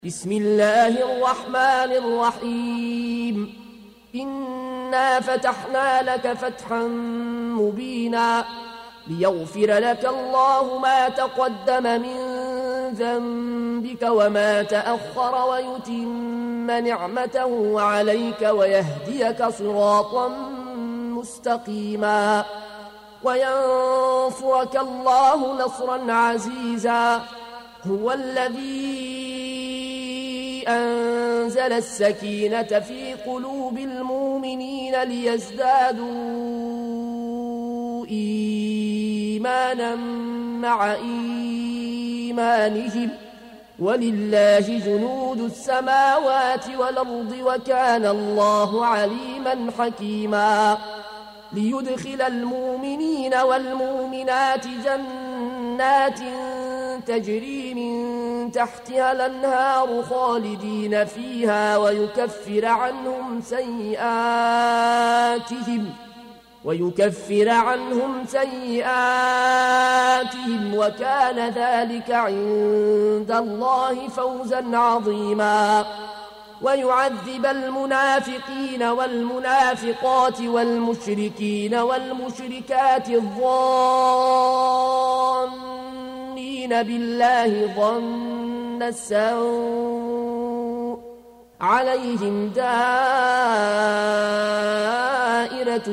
بسم الله الرحمن الرحيم إنا فتحنا لك فتحا مبينا ليغفر لك الله ما تقدم من ذنبك وما تأخر ويتم نعمته عليك ويهديك صراطا مستقيما وينصرك الله نصرا عزيزا هو الذي أنزل السكينة في قلوب المؤمنين ليزدادوا إيمانا مع إيمانهم ولله جنود السماوات والأرض وكان الله عليما حكيما ليدخل المؤمنين والمؤمنات جنات تجري من تحتها الأنهار خالدين فيها ويكفر عنهم سيئاتهم وكان ذلك عند الله فوزا عظيما ويعذب المنافقين والمنافقات والمشركين والمشركات الظانين بالله ظن السوء عليهم دائرة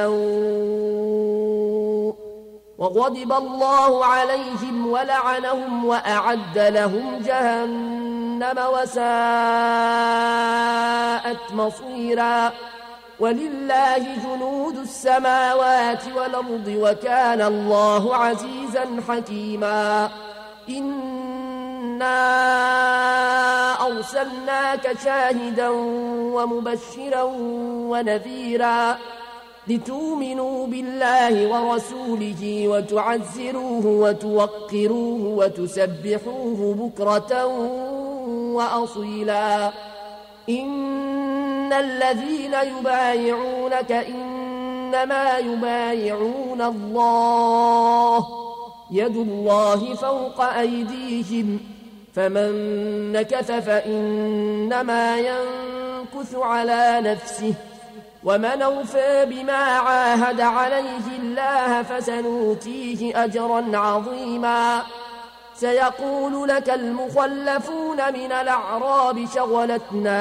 السوء وغضب الله عليهم ولعنهم وأعد لهم جهنم وساءت مصيرا ولله جنود السماوات والأرض وكان الله عزيزا حكيما إنا أرسلناك شاهدا ومبشرا ونذيرا لتؤمنوا بالله ورسوله وتعزروه وتوقروه وتسبحوه بكرة وأصيلا إن الذين يبايعونك إنما يبايعون الله يد الله فوق أيديهم فمن نكث فإنما ينكث على نفسه ومن أوفى بما عاهد عليه الله فسنؤتيه أجرا عظيما سيقول لك المخلفون من الأعراب شغلتنا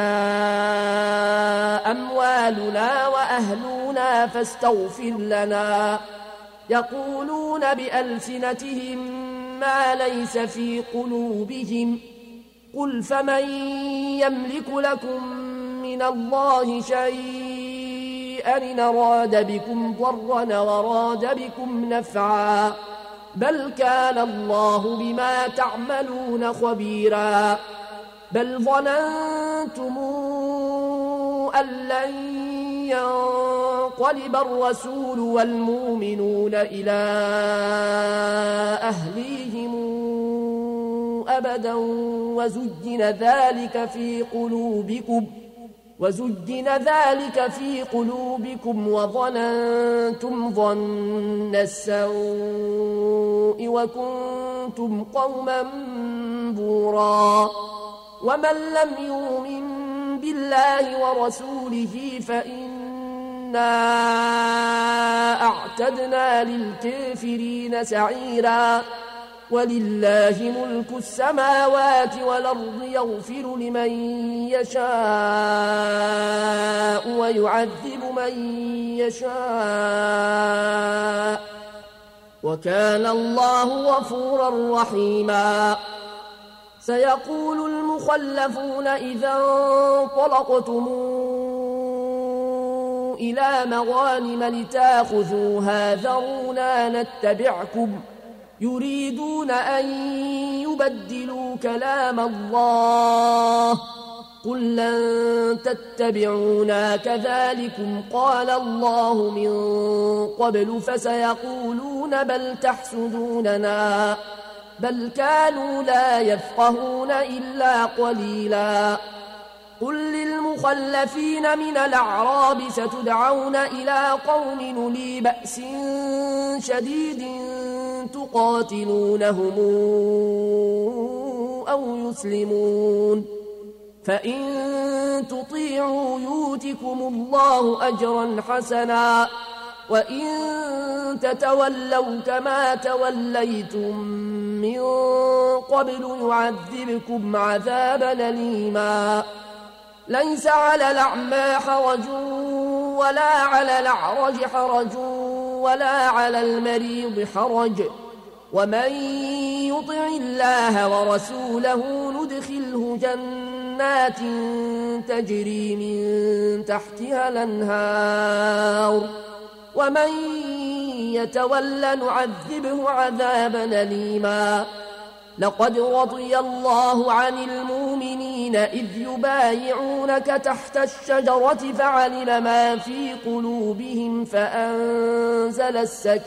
أموالنا وأهلنا فاستغفر لنا يقولون بألسنتهم ما ليس في قلوبهم قل فمن يملك لكم من الله شيئا إن أراد بكم ضرا وأراد بكم نفعا بل كان الله بما تعملون خبيرا بل ظننتم أن لن ينقلب الرسول والمؤمنون إلى أهليهم أبدا وزجن ذلك في قلوبكم وظننتم ظن السوء وكنتم قوما بورا ومن لم يؤمن بالله ورسوله فإنا أعتدنا للكافرين سعيرا ولله ملك السماوات والأرض يغفر لمن يشاء ويعذب من يشاء وكان الله غفورا رحيما سيقول المخلفون إذا انطلقتم إلى مغانم لتاخذوها ذرونا نتبعكم يريدون أن يبدلوا كلام الله قل لن تتبعونا كذلكم قال الله من قبل فسيقولون بل تحسدوننا بل كانوا لا يفقهون إلا قليلا قل للمخلفين من الأعراب ستدعون إلى قوم أولي بأس شديد تقاتلونهم أو يسلمون فإن تطيعوا يؤتكم الله أجرا حسنا وإن تتولوا كما توليتم من قبل يعذبكم عذابا أليما ليس على الأعمى حرج ولا على الأعرج حرج ولا على المريض حرج ومن يطع الله ورسوله ندخله جنات تجري من تحتها الأنهار ومن يتول نعذبه عذابا أليما لقد رضي الله عن المؤمنين إذ يبايعونك تحت الشجرة فعلم ما في قلوبهم فأنزل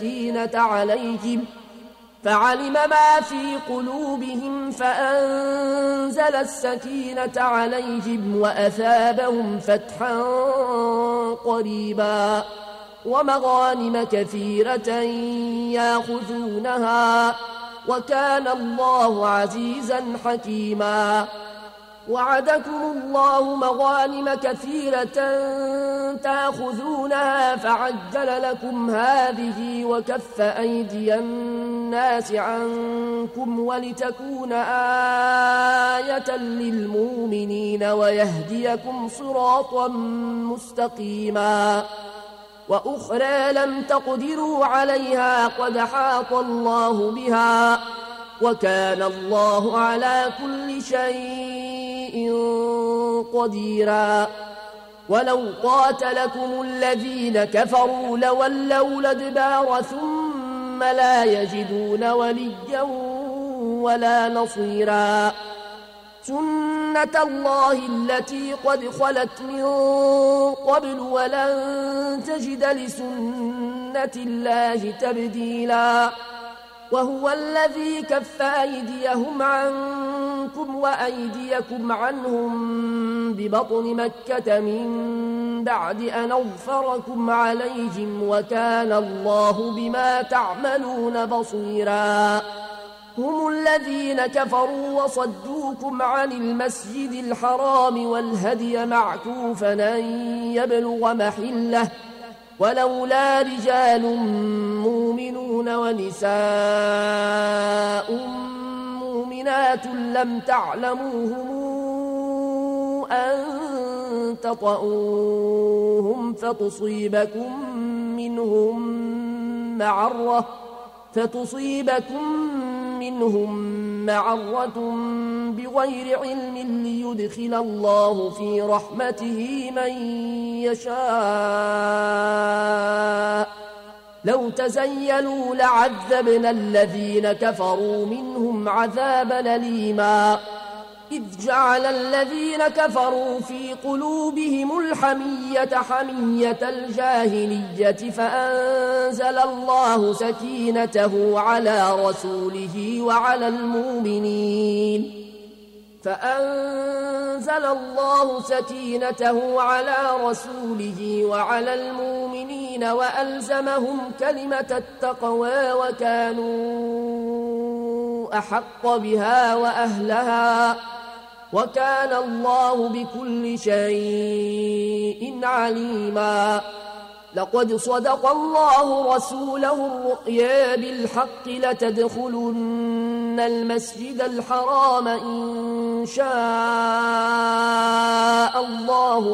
السكينة عليهم وأثابهم فتحا قريبا ومغانم كثيرة يأخذونها وكان الله عزيزا حكيما وعدكم الله مغانم كثيرة تأخذونها فعجل لكم هذه وكف أيدي الناس عنكم ولتكون آية للمؤمنين ويهديكم صراطا مستقيما وأخرى لم تقدروا عليها قد حاط الله بها وكان الله على كل شيء قديرا ولو قاتلكم الذين كفروا لولوا الأدبار ثم لا يجدون وليا ولا نصيرا سنة الله التي قد خلت من قبل ولن تجد لسنة الله تبديلا وهو الذي كف أيديهم عنكم وأيديكم عنهم ببطن مكة من بعد أن أظفركم عليهم وكان الله بما تعملون بصيرا هم الذين كفروا وصدوكم عن المسجد الحرام والهدي معكوفا أن يبلغ محله ولولا رجال مؤمنون ونساء مؤمنات لم تعلموهم أن تطؤوهم فتصيبكم منهم معرة بغير علم ليدخل الله في رحمته من يشاء لو تزيلوا لعذبنا الذين كفروا منهم عذابا أليما إذ جعل الذين كفروا في قلوبهم الحمية حمية الجاهلية فأنزل الله سكينته على رسوله وعلى المؤمنين وألزمهم كلمة التقوى وكانوا أحق بها وأهلها وكان الله بكل شيء عليما لقد صدق الله رسوله الرؤيا بالحق لتدخلن المسجد الحرام إن شاء الله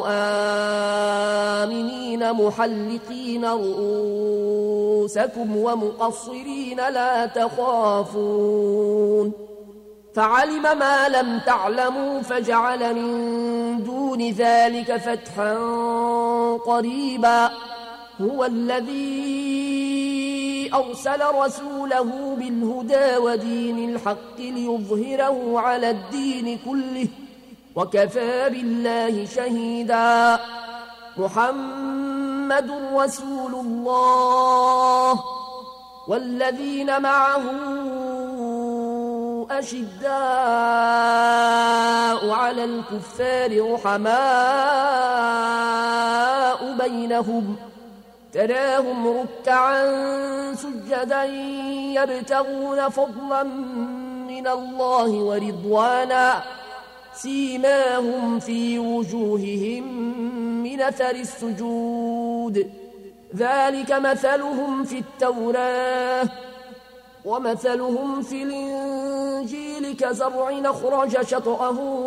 آمنين محلقين رؤوسكم ومقصرين لا تخافون فعلم ما لم تعلموا فجعل من دون ذلك فتحا قريبا هو الذي أرسل رسوله بالهدى ودين الحق ليظهره على الدين كله وكفى بالله شهيدا محمد رسول الله والذين معه أشداء على الكفار رحماء بينهم تراهم ركعا سجدا يبتغون فضلا من الله ورضوانا سيماهم في وجوههم من أثر السجود ذلك مثلهم في التوراة ومثلهم في الإنجيل كزرع أخرج شطأه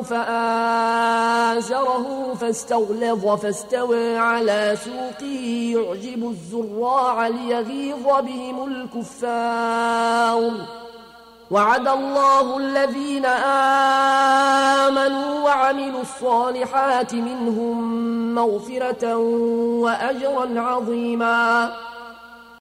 فآزره فاستغلظ فاستوى على سوقه يعجب الزراع ليغيظ بهم الكفار وعد الله الذين آمنوا وعملوا الصالحات منهم مغفرة وأجرا عظيما